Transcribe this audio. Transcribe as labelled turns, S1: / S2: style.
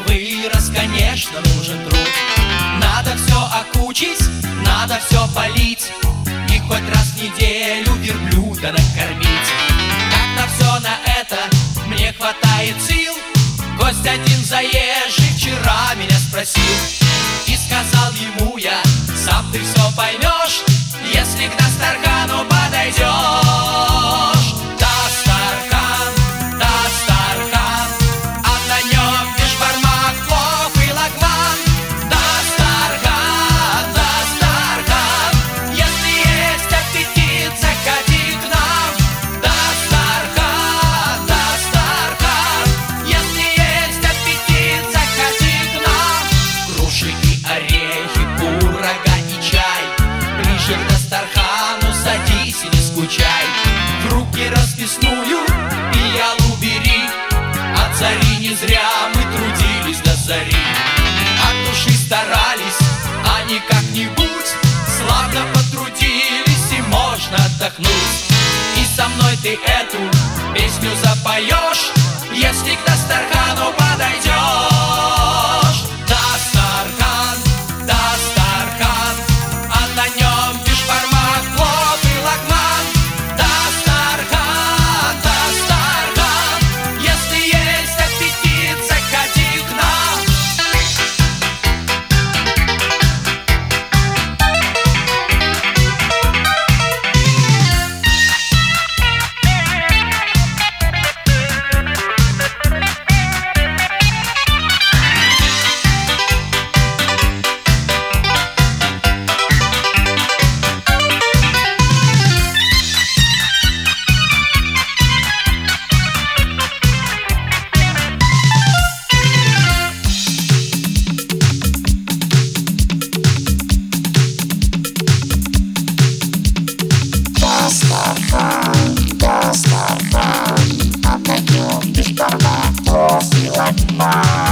S1: вырос, конечно, нужен труд. Надо все окучить, надо все полить, и хоть раз в неделю верблюда накормить. Как на все на это мне хватает сил? Гость один заезжий вчера меня спросил, и сказал ему я: сам ты все поймешь, если к Дастархану подойдешь. Дастархан, Дастархан, а на нем бешбармак, плов и лагман. Дастархан, Дастархан, если есть аппетит, заходи к нам. Дастархан, Дастархан, если есть аппетит, заходи к нам. Груши и орехи, курага и чай, ближе к Дастархану садись и не скучай. В руки расписную пиалу бери, от зари не зря мы трудились до зари. От души старались, а не как-нибудь, славно потрудились и можно отдохнуть. И со мной ты эту песню запоешь, если к Дастархану подойдешь. Дастархан, Дастархан, а на нем бешбармак, плов и лагман. Дастархан, Дастархан, если есть аппетит, заходи к нам.
S2: Дастархан, а на нем бешбармак, плов и лагман.